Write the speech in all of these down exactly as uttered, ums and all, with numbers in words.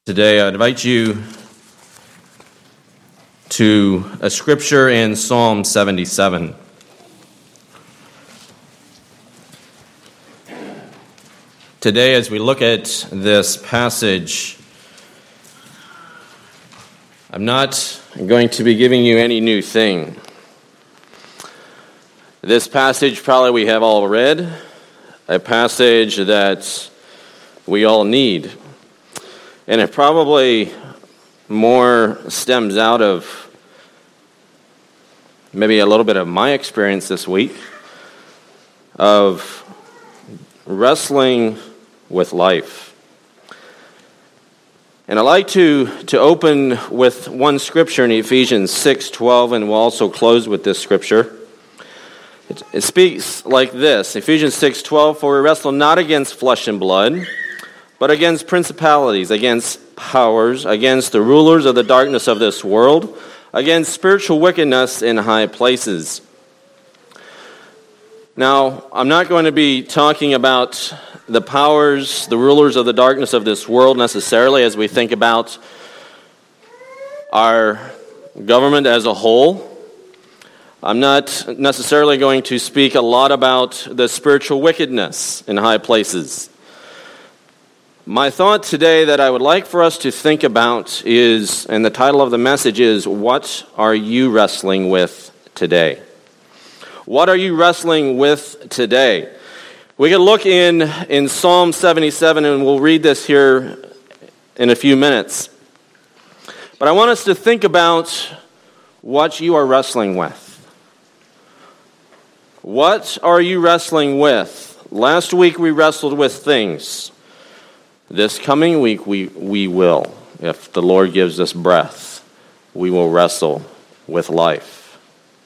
Today, I invite you to a scripture in Psalm seventy-seven. Today, as we look at this passage, I'm not going to be giving you any new thing. This passage probably we have all read, a passage that we all need. And it probably more stems out of maybe a little bit of my experience this week of wrestling with life. And I like to, to open with one scripture in Ephesians six twelve, and we'll also close with this scripture. It, it speaks like this, Ephesians six twelve, "For we wrestle not against flesh and blood, but against principalities, against powers, against the rulers of the darkness of this world, against spiritual wickedness in high places." Now, I'm not going to be talking about the powers, the rulers of the darkness of this world necessarily as we think about our government as a whole. I'm not necessarily going to speak a lot about the spiritual wickedness in high places. My thought today that I would like for us to think about is, and the title of the message is, "What are you wrestling with today?" What are you wrestling with today? We can look in, in Psalm seventy-seven, and we'll read this here in a few minutes. But I want us to think about what you are wrestling with. What are you wrestling with? Last week we wrestled with things. This coming week, we, we will, if the Lord gives us breath, we will wrestle with life.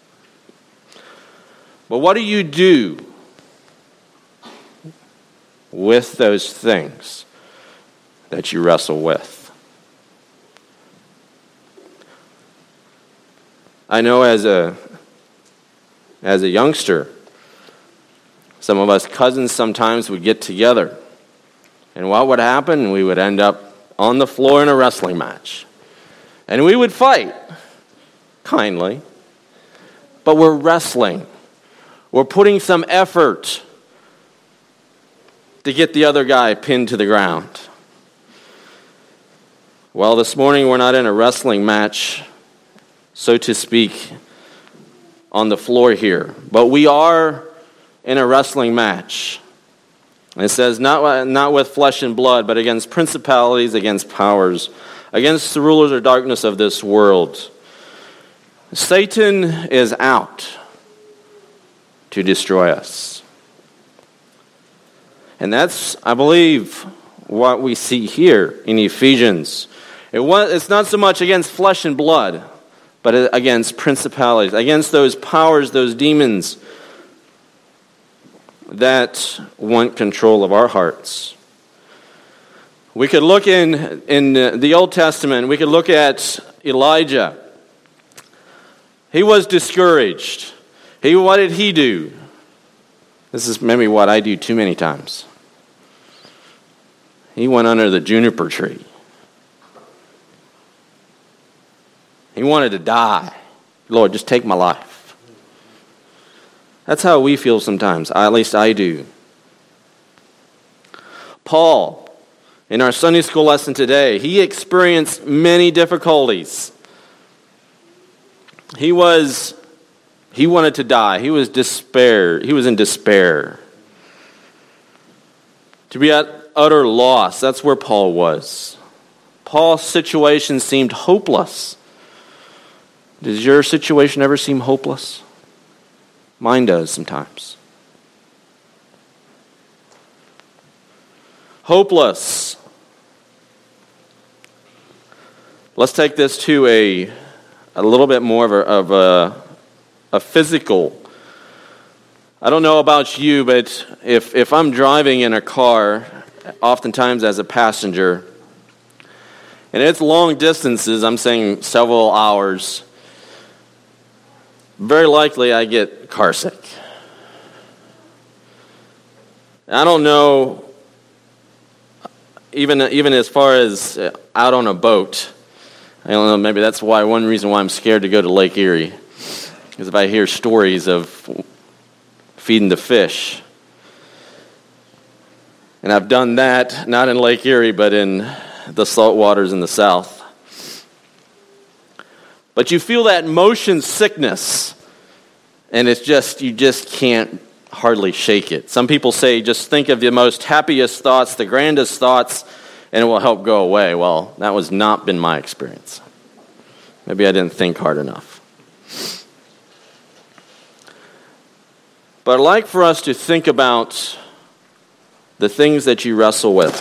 But what do you do with those things that you wrestle with? I know as a, as a youngster, some of us cousins sometimes would get together. And what would happen? We would end up on the floor in a wrestling match. And we would fight, kindly. But we're wrestling. We're putting some effort to get the other guy pinned to the ground. Well, this morning we're not in a wrestling match, so to speak, on the floor here. But we are in a wrestling match. It says, not, not with flesh and blood, but against principalities, against powers, against the rulers of darkness of this world. Satan is out to destroy us. And that's, I believe, what we see here in Ephesians. It was, it's not so much against flesh and blood, but against principalities, against those powers, those demons that want control of our hearts. We could look in, in the Old Testament, we could look at Elijah. He was discouraged. He, what did he do? This is maybe what I do too many times. He went under the juniper tree. He wanted to die. Lord, just take my life. That's how we feel sometimes, at least I do. Paul, in our Sunday school lesson today, he experienced many difficulties. He was, he wanted to die. He was despair. He was in despair. To be at utter loss, that's where Paul was. Paul's situation seemed hopeless. Does your situation ever seem hopeless? Mine does sometimes. Hopeless. Let's take this to a a little bit more of a, of a, a physical. I don't know about you, but if, if I'm driving in a car, oftentimes as a passenger, and it's long distances, I'm saying several hours, very likely I get carsick. I don't know even even as far as out on a boat, I don't know, maybe that's why one reason why I'm scared to go to Lake Erie. Because if I hear stories of feeding the fish, and I've done that, not in Lake Erie, but in the salt waters in the south. But you feel that motion sickness, and it's just, you just can't hardly shake it. Some people say just think of the most happiest thoughts, the grandest thoughts, and it will help go away. Well, that was not been my experience. Maybe I didn't think hard enough. But I'd like for us to think about the things that you wrestle with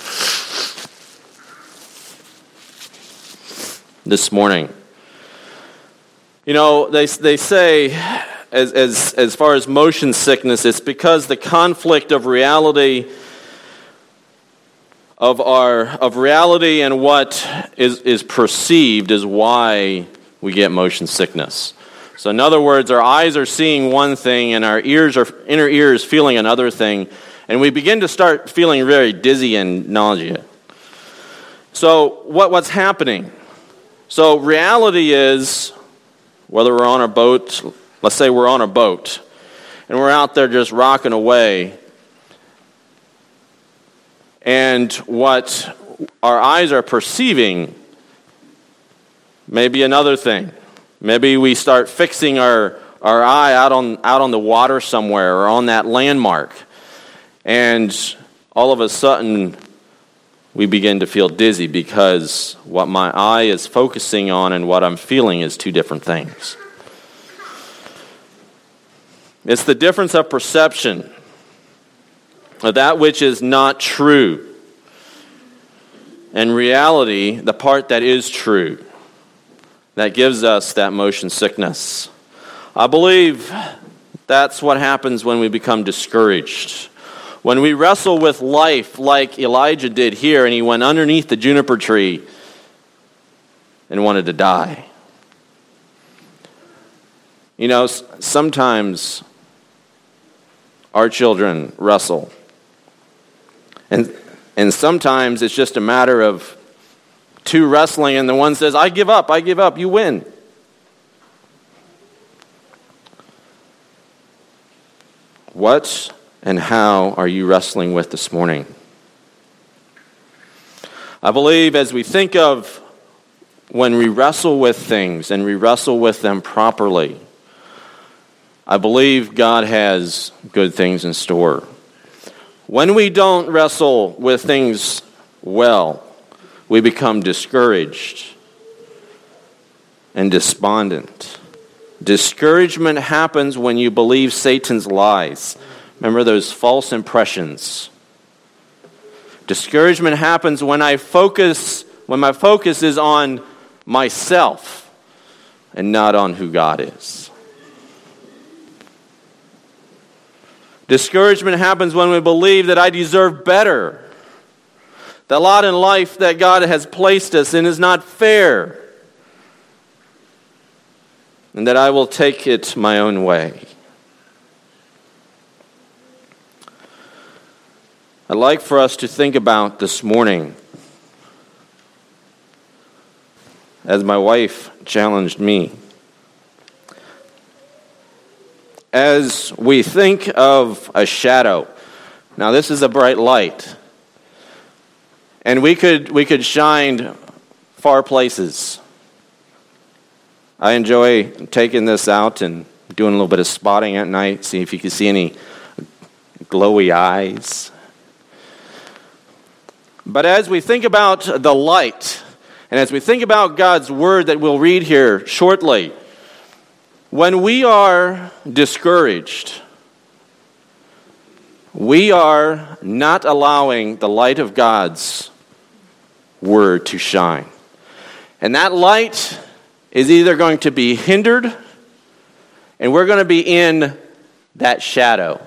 this morning. You know, they they say, as as as far as motion sickness, it's because the conflict of reality of our of reality and what is is perceived is why we get motion sickness. So in other words, our eyes are seeing one thing and our ears are inner ears feeling another thing, and we begin to start feeling very dizzy and nausea. So what what's happening? So reality is, whether we're on a boat, let's say we're on a boat, and we're out there just rocking away, and what our eyes are perceiving may be another thing. Maybe we start fixing our, our eye out on out on the water somewhere or on that landmark, and all of a sudden we begin to feel dizzy because what my eye is focusing on and what I'm feeling is two different things. It's the difference of perception of that which is not true, and reality, the part that is true, that gives us that motion sickness. I believe that's what happens when we become discouraged. When we wrestle with life like Elijah did here, and he went underneath the juniper tree and wanted to die. You know, sometimes our children wrestle. And and sometimes it's just a matter of two wrestling, and the one says, I give up, I give up, you win. What and how are you wrestling with this morning? I believe as we think of when we wrestle with things and we wrestle with them properly, I believe God has good things in store. When we don't wrestle with things well, we become discouraged and despondent. Discouragement happens when you believe Satan's lies. Remember those false impressions. Discouragement happens when I focus, when my focus is on myself and not on who God is. Discouragement happens when we believe that I deserve better. The lot in life that God has placed us in is not fair. And that I will take it my own way. I'd like for us to think about this morning, as my wife challenged me. As we think of a shadow, now this is a bright light. And we could we could shine far places. I enjoy taking this out and doing a little bit of spotting at night, see if you can see any glowy eyes. But as we think about the light, and as we think about God's word that we'll read here shortly, when we are discouraged, we are not allowing the light of God's word to shine. And that light is either going to be hindered, and we're going to be in that shadow.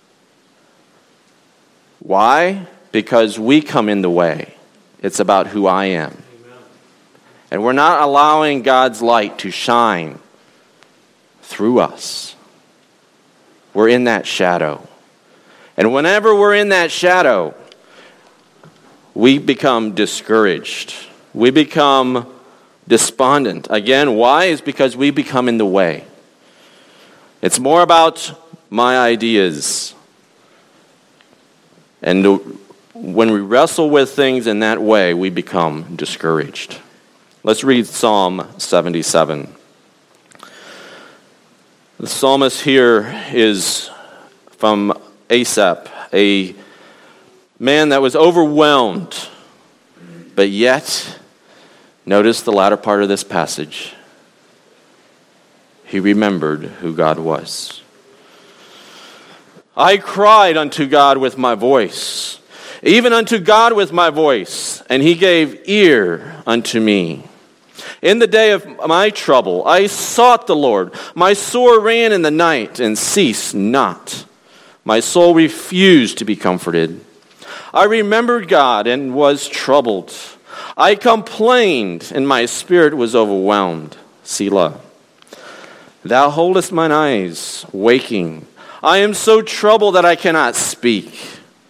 Why? Because we come in the way. It's about who I am. Amen. And we're not allowing God's light to shine through us. We're in that shadow. And whenever we're in that shadow, we become discouraged. We become despondent. Again, why? Is because we become in the way. It's more about my ideas. And when we wrestle with things in that way, we become discouraged. Let's read Psalm seventy-seven. The psalmist here is from Asaph, a man that was overwhelmed, but yet, notice the latter part of this passage. He remembered who God was. I cried unto God with my voice, even unto God with my voice, and he gave ear unto me. In the day of my trouble, I sought the Lord. My sore ran in the night and ceased not. My soul refused to be comforted. I remembered God and was troubled. I complained, and my spirit was overwhelmed. Selah. Thou holdest mine eyes waking. I am so troubled that I cannot speak.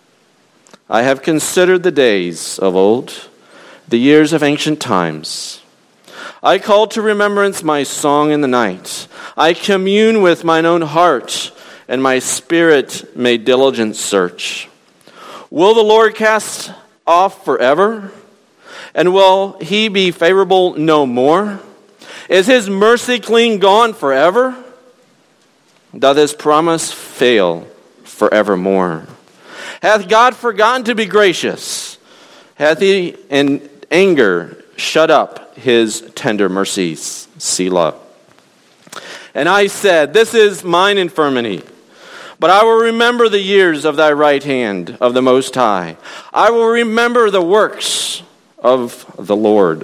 I have considered the days of old, the years of ancient times. I call to remembrance my song in the night. I commune with mine own heart, and my spirit made diligent search. Will the Lord cast off forever? And will he be favorable no more? Is his mercy clean gone forever? Doth his promise fail forevermore? Hath God forgotten to be gracious? Hath he in anger shut up his tender mercies? Selah. And I said, this is mine infirmity, but I will remember the years of thy right hand of the Most High. I will remember the works of the Lord.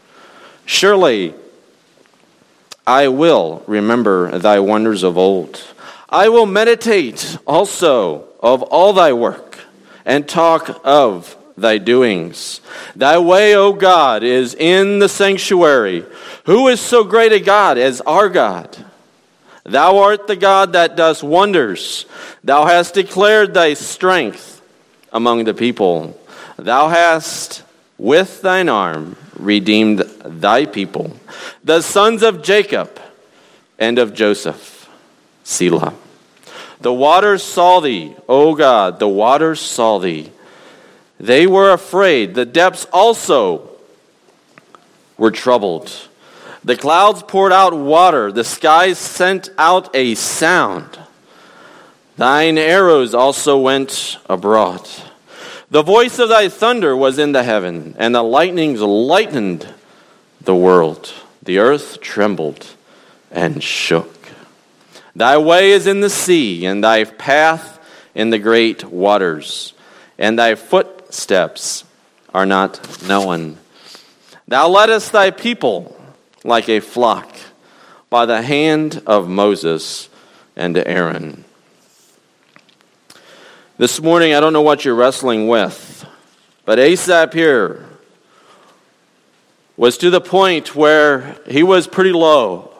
Surely I will remember thy wonders of old. I will meditate also of all thy work, and talk of thy doings. Thy way, O God, is in the sanctuary. Who is so great a God as our God? Thou art the God that does wonders. Thou hast declared thy strength among the people. Thou hast with thine arm redeemed thy people, the sons of Jacob and of Joseph. Selah. The waters saw thee, O God, the waters saw thee. They were afraid. The depths also were troubled. The clouds poured out water. The skies sent out a sound. Thine arrows also went abroad. The voice of thy thunder was in the heaven, and the lightnings lightened the world. The earth trembled and shook. Thy way is in the sea, and thy path in the great waters, and thy footsteps are not known. Thou leddest thy people like a flock by the hand of Moses and Aaron. This morning, I don't know what you're wrestling with, but Asaph here was to the point where he was pretty low.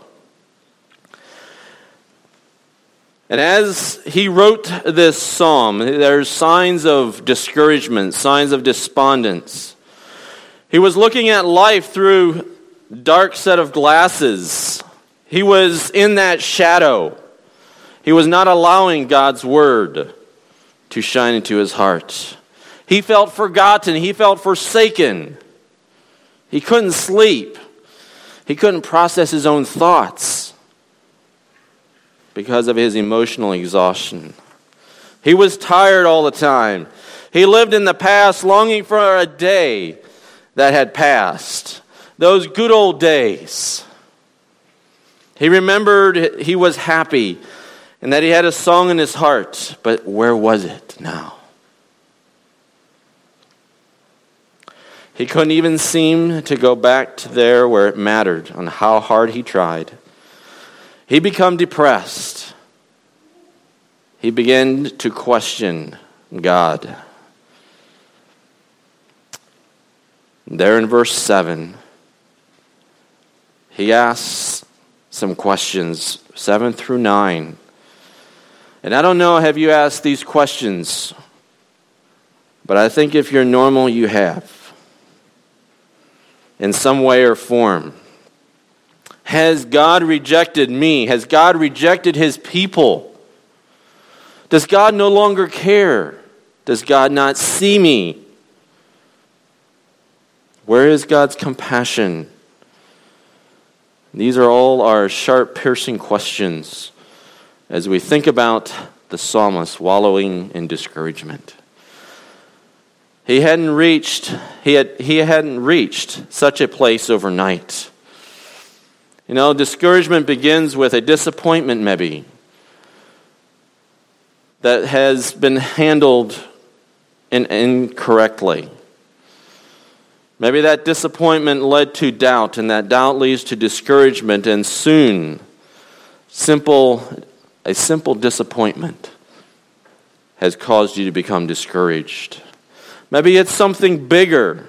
And as he wrote this psalm, there's signs of discouragement, signs of despondence. He was looking at life through a dark set of glasses. He was in that shadow. He was not allowing God's word to shine into his heart. He felt forgotten. He felt forsaken. He couldn't sleep. He couldn't process his own thoughts because of his emotional exhaustion. He was tired all the time. He lived in the past, longing for a day that had passed. Those good old days. He remembered he was happy and that he had a song in his heart, but where was it now? He couldn't even seem to go back to there where it mattered on how hard he tried. He became depressed. He began to question God. There in verse seven, he asks some questions, seven through nine. And I don't know, have you asked these questions But I think if you're normal, you have. In some way or form. Has God rejected me? Has God rejected his people? Does God no longer care? Does God not see me? Where is God's compassion? These are all our sharp, piercing questions as we think about the psalmist wallowing in discouragement. He hadn't reached, he had, he hadn't reached such a place overnight. You know, discouragement begins with a disappointment, maybe, that has been handled in, incorrectly. Maybe that disappointment led to doubt, and that doubt leads to discouragement, and soon, simple, a simple disappointment has caused you to become discouraged. Maybe it's something bigger.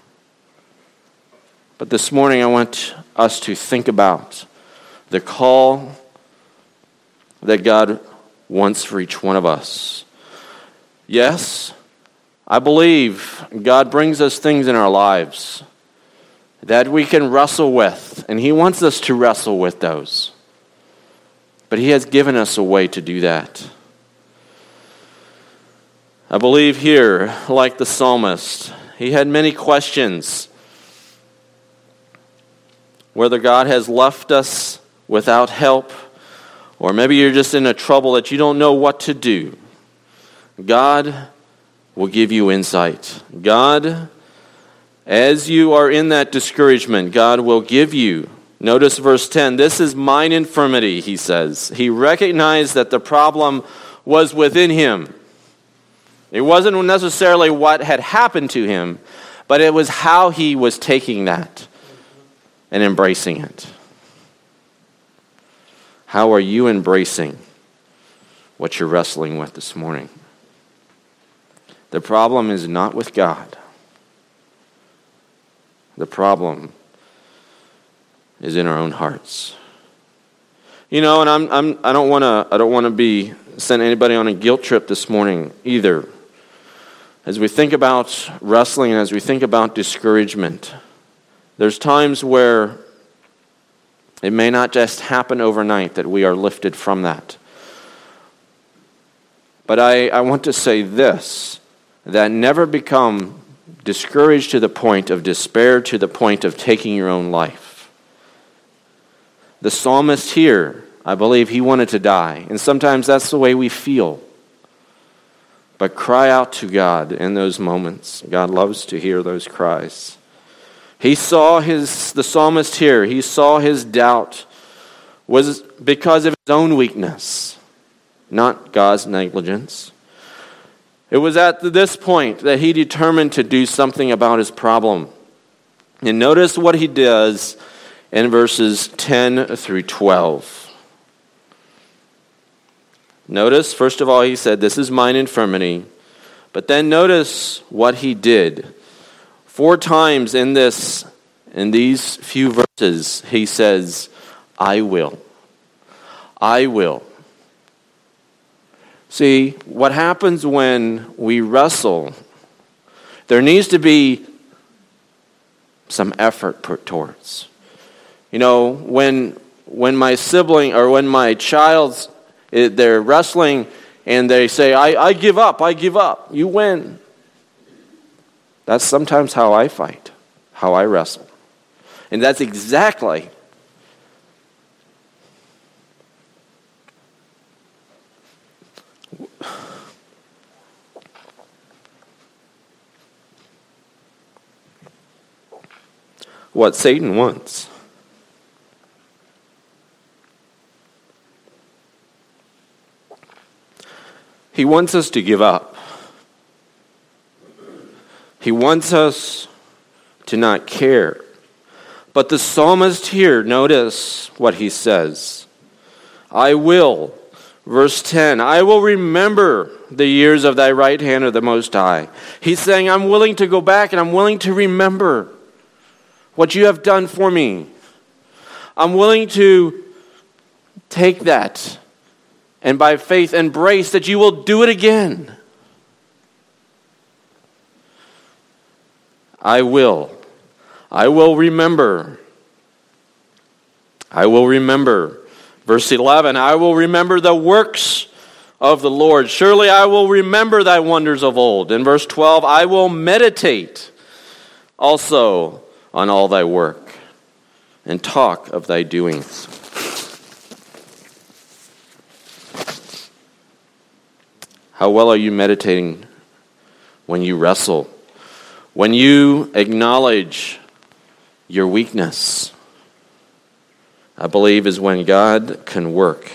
But this morning I want us to think about the call that God wants for each one of us. Yes, I believe God brings us things in our lives that we can wrestle with, and he wants us to wrestle with those. But he has given us a way to do that. I believe here, like the psalmist, he had many questions. Whether God has left us without help, or maybe you're just in a trouble that you don't know what to do. God will give you insight. God, as you are in that discouragement, God will give you. Notice verse ten. This is mine infirmity, he says. He recognized that the problem was within him. It wasn't necessarily what had happened to him, but it was how he was taking that and embracing it. How are you embracing what you're wrestling with this morning? The problem is not with God. The problem is in our own hearts. You know, and I'm I'm I don't want to I don't want to be send anybody on a guilt trip this morning either. As we think about wrestling and as we think about discouragement, there's times where it may not just happen overnight that we are lifted from that. But I, I want to say this, that never become discouraged to the point of despair, to the point of taking your own life. The psalmist here, I believe he wanted to die. And sometimes that's the way we feel. But cry out to God in those moments. God loves to hear those cries. He saw his, the psalmist here, he saw his doubt was because of his own weakness, not God's negligence. It was at this point that he determined to do something about his problem. And notice what he does in verses ten through twelve. Notice, first of all, he said, this is mine infirmity. But then notice what he did. Four times in this, in these few verses, he says, I will. I will. See, what happens when we wrestle, there needs to be some effort put towards. You know, when when my sibling or when my child's they're wrestling and they say, I, I give up, I give up. You win. That's sometimes how I fight, how I wrestle. And that's exactly what Satan wants. He wants us to give up. He wants us to not care. But the psalmist here, notice what he says. I will, verse ten, I will remember the years of thy right hand of the Most High. He's saying, I'm willing to go back and I'm willing to remember what you have done for me. I'm willing to take that and by faith embrace that you will do it again. I will. I will remember. I will remember. Verse eleven, I will remember the works of the Lord. Surely I will remember thy wonders of old. In verse twelve, I will meditate also on all thy work and talk of thy doings. How well are you meditating when you wrestle? When you acknowledge your weakness? I believe is when God can work.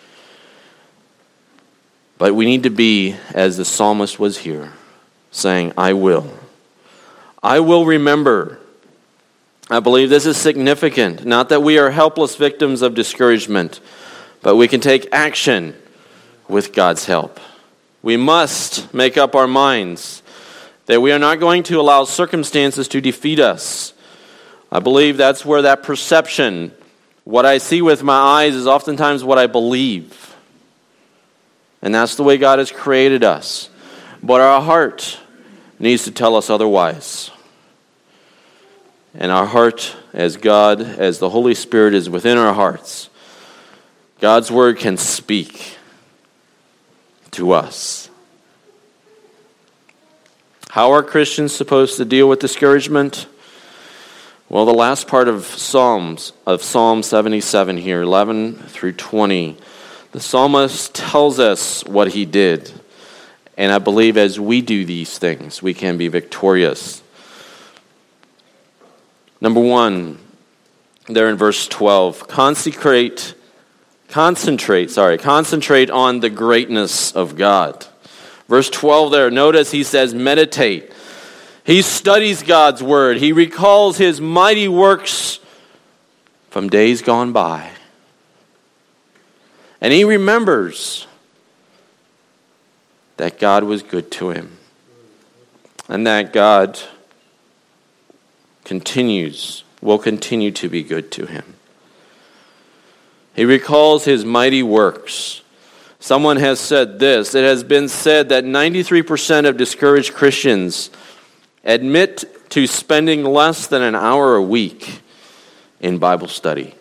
But we need to be, as the psalmist was here, saying, I will. I will remember. I believe this is significant. Not that we are helpless victims of discouragement, but we can take action with God's help. We must make up our minds that we are not going to allow circumstances to defeat us. I believe that's where that perception, what I see with my eyes, is oftentimes what I believe. And that's the way God has created us. But our heart needs to tell us otherwise. And our heart, as God, as the Holy Spirit is within our hearts, God's word can speak to us. How are Christians supposed to deal with discouragement? Well, the last part of Psalms, of Psalm seventy-seven here, eleven through twenty, the psalmist tells us what he did. And I believe as we do these things, we can be victorious. Number one, there in verse twelve, consecrate, concentrate, sorry, concentrate on the greatness of God. Verse twelve there, notice he says meditate. He studies God's word. He recalls his mighty works from days gone by. And he remembers that God was good to him. And that God continues, will continue to be good to him. He recalls his mighty works. Someone has said this. It has been said that ninety-three percent of discouraged Christians admit to spending less than an hour a week in Bible study.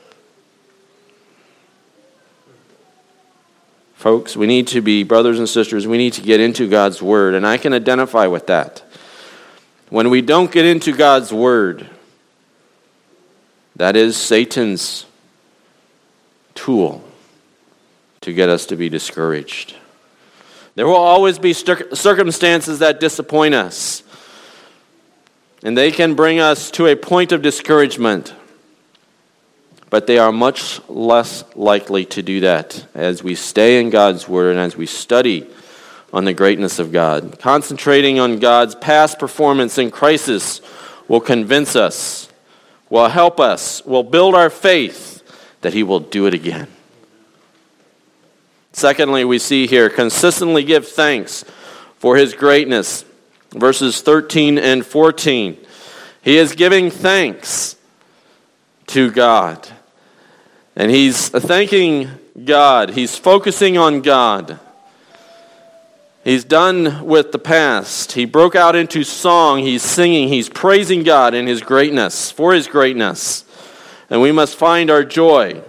Folks, we need to be, brothers and sisters, we need to get into God's word, and I can identify with that. When we don't get into God's word, that is Satan's tool to get us to be discouraged. There will always be circumstances that disappoint us, and they can bring us to a point of discouragement. But they are much less likely to do that as we stay in God's word and as we study on the greatness of God. Concentrating on God's past performance in crisis will convince us, will help us, will build our faith that he will do it again. Secondly, we see here, consistently give thanks for his greatness. Verses thirteen and fourteen. He is giving thanks to God. And he's thanking God. He's focusing on God. He's done with the past. He broke out into song. He's singing. He's praising God in his greatness, for his greatness. And we must find our joy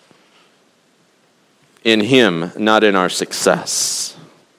in him, not in our success.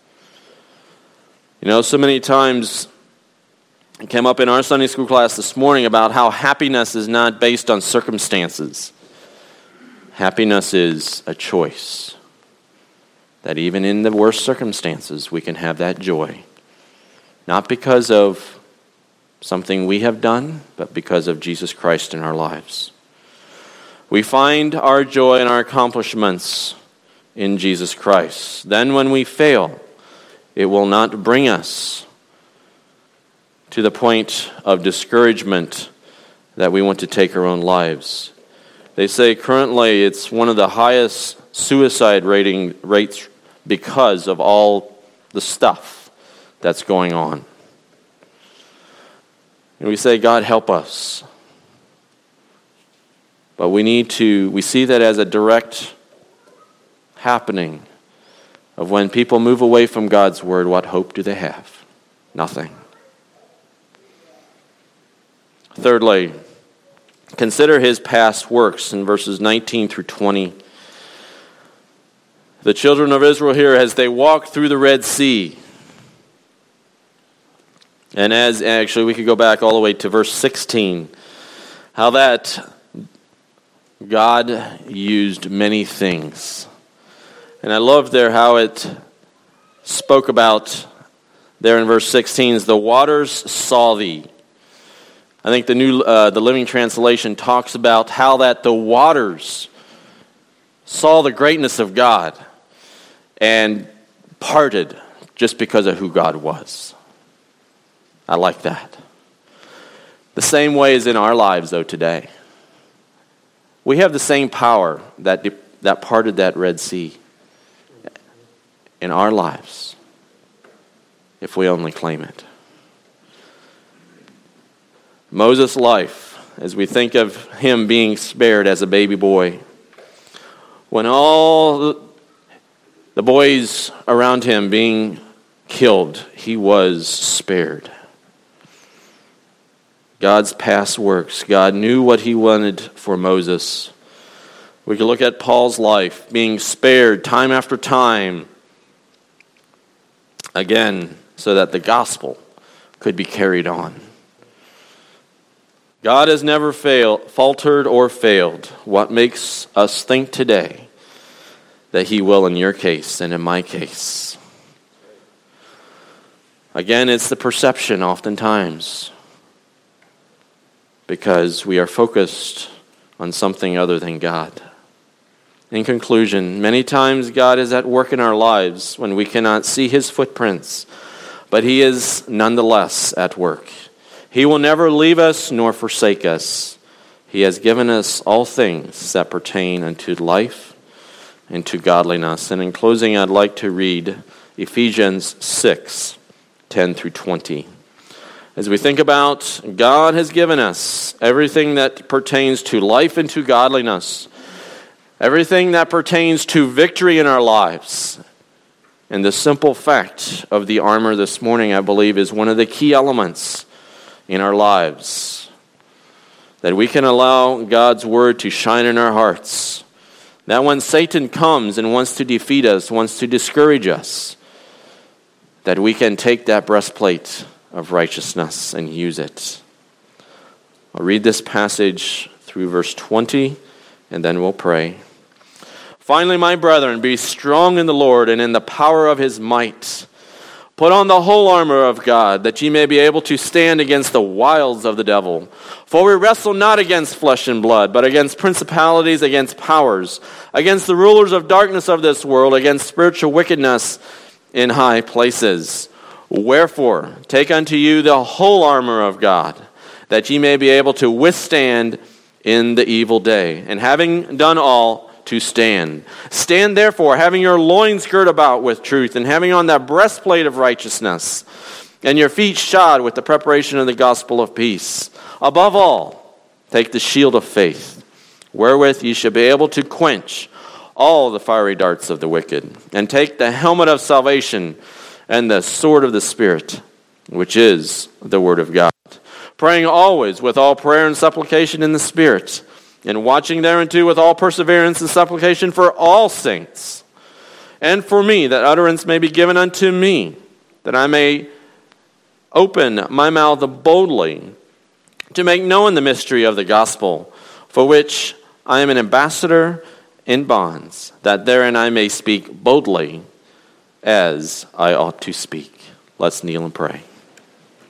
You know, so many times it came up in our Sunday school class this morning about how happiness is not based on circumstances. Happiness is a choice. That even in the worst circumstances, we can have that joy. Not because of something we have done, but because of Jesus Christ in our lives. We find our joy and our accomplishments in Jesus Christ. Then when we fail, it will not bring us to the point of discouragement that we want to take our own lives. They say currently it's one of the highest suicide rating rates because of all the stuff that's going on. And we say, God, help us. But we need to, we see that as a direct happening of when people move away from God's word, what hope do they have? Nothing. Thirdly, consider his past works in verses nineteen through twenty. The children of Israel here, as they walk through the Red Sea, and as actually we could go back all the way to verse sixteen, how that God used many things. And I love there how it spoke about there in verse sixteen, is the waters saw thee. I think the new uh, the Living Translation talks about how that the waters saw the greatness of God and parted just because of who God was. I like that. The same way is in our lives, though, today. We have the same power that that parted that Red Sea in our lives, if we only claim it. Moses' life, as we think of him being spared as a baby boy, when all the boys around him being killed, he was spared. God's past works. God knew what he wanted for Moses. We can look at Paul's life, being spared time after time, again, so that the gospel could be carried on. God has never failed, faltered or failed. What makes us think today that he will in your case and in my case? Again, it's the perception oftentimes, because we are focused on something other than God. In conclusion, many times God is at work in our lives when we cannot see his footprints, but he is nonetheless at work. He will never leave us nor forsake us. He has given us all things that pertain unto life and to godliness. And in closing, I'd like to read Ephesians six, ten through twenty. As we think about, God has given us everything that pertains to life and to godliness, everything that pertains to victory in our lives. And the simple fact of the armor this morning, I believe, is one of the key elements in our lives, that we can allow God's word to shine in our hearts, that when Satan comes and wants to defeat us, wants to discourage us, that we can take that breastplate of righteousness and use it. I'll read this passage through verse twenty, and then we'll pray. Finally, my brethren, be strong in the Lord and in the power of his might. Put on the whole armor of God, that ye may be able to stand against the wiles of the devil. For we wrestle not against flesh and blood, but against principalities, against powers, against the rulers of darkness of this world, against spiritual wickedness in high places. Wherefore, take unto you the whole armor of God, that ye may be able to withstand in the evil day. And having done all, to stand. Stand therefore, having your loins girt about with truth, and having on that breastplate of righteousness, and your feet shod with the preparation of the gospel of peace. Above all, take the shield of faith, wherewith ye shall be able to quench all the fiery darts of the wicked, and take the helmet of salvation and the sword of the Spirit, which is the word of God. Praying always with all prayer and supplication in the Spirit, and watching thereunto with all perseverance and supplication for all saints, and for me, that utterance may be given unto me, that I may open my mouth boldly to make known the mystery of the gospel, for which I am an ambassador in bonds, that therein I may speak boldly as I ought to speak. Let's kneel and pray.